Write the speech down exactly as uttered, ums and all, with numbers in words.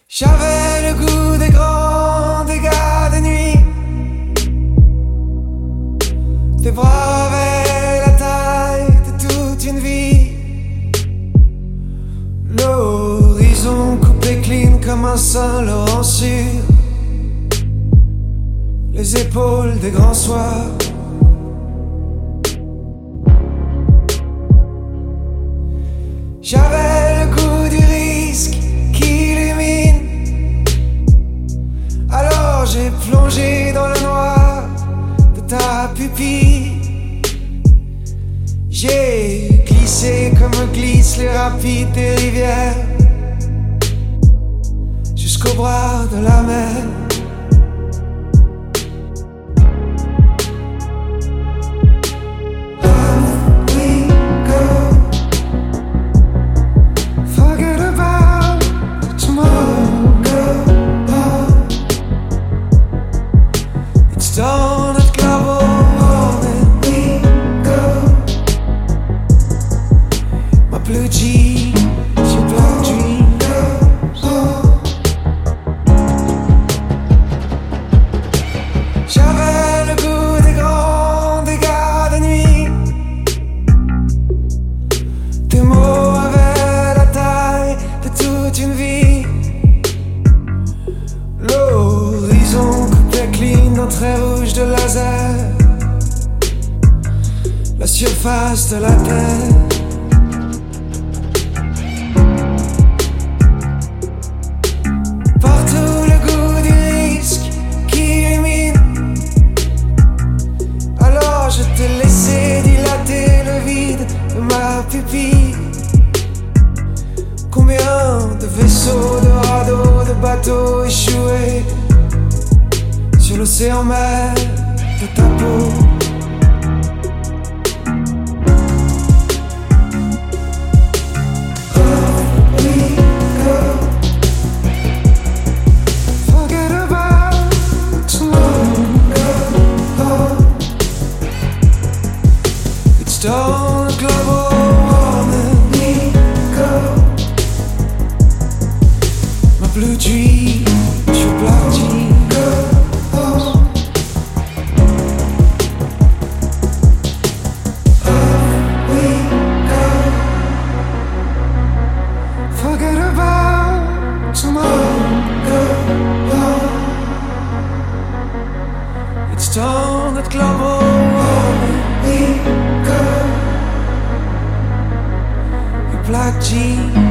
J'avais le goût des grands dégâts de nuit. Tes bras avaient la taille de toute une vie. L'horizon coupé clean comme un Saint-Laurent sur les épaules des grands soirs. J'avais le goût du risque qui illumine. Alors j'ai plongé dans le noir de ta pupille. J'ai glissé comme glissent les rapides des rivières jusqu'au bras de la mer. Dans notre global warming we go. My blue jeans, your black dreams. J'avais le goût des grands dégâts de nuit. Tes mots avaient la taille de toute une vie. L'horizon coupait clean d'un trait rouge de laser, la surface de la terre. Partout le goût du risque qui illumine. Alors je t'ai laissé dilater le vide de ma pupille. Combien de vaisseaux, de radeaux, de bateaux échoués sur l'océan mer de ta peau. Forget about tomorrow. It's done, global warming we go. My blue dreams, your black jeans. Forget about tomorrow. It's done, that global warming we go. Your black jeans.